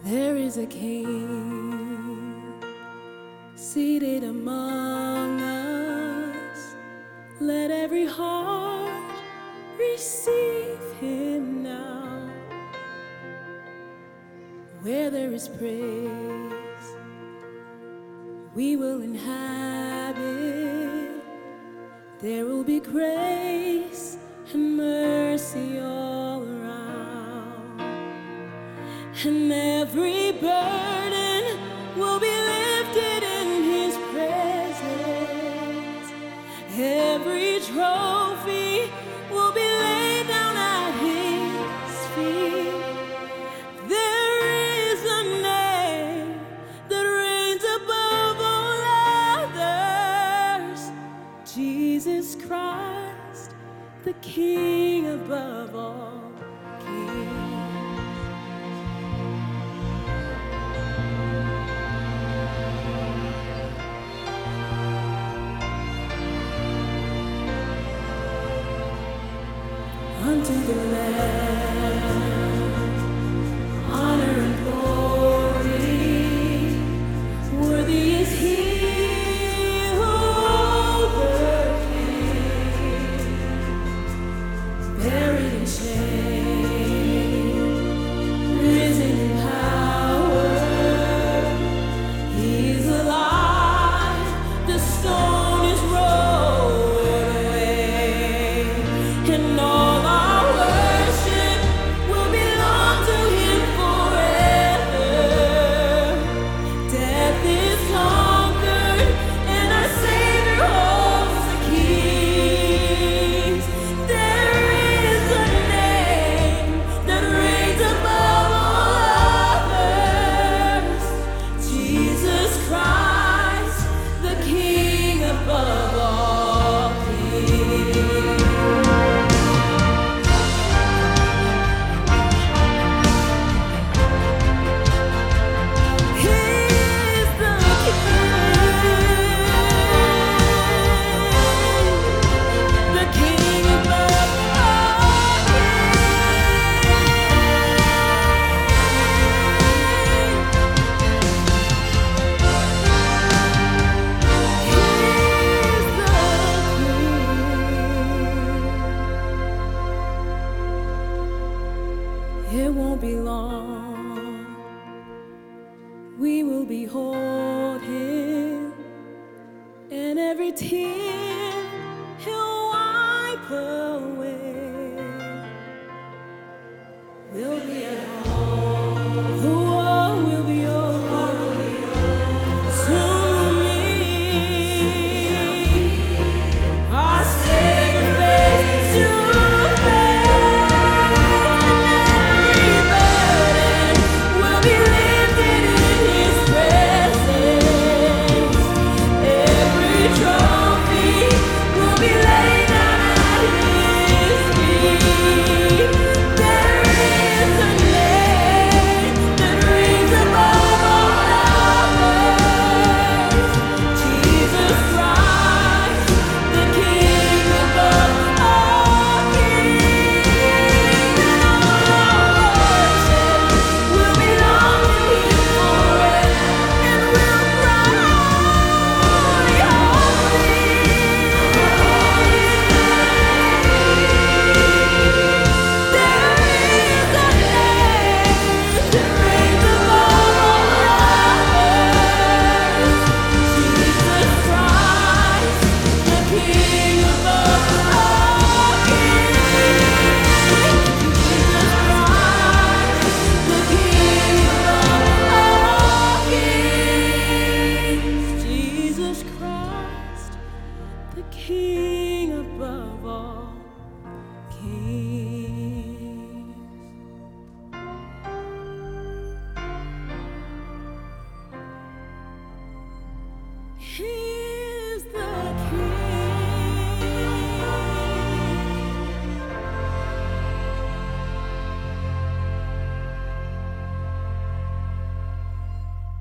There is a King seated among us. Let every heart receive him now. Where there is praise, we will inhabit. There will be grace and mercy all around, and every burden will be lifted in his presence. Every trophy will be laid down at his feet. There is a name that reigns above all others, Jesus Christ, the King above all kings. Unto the Lamb, honor and glory, worthy is he who overcame, buried in shame, risen in power, he is alive, the stone is rolled away, and all it won't be long, we will behold him, and every tear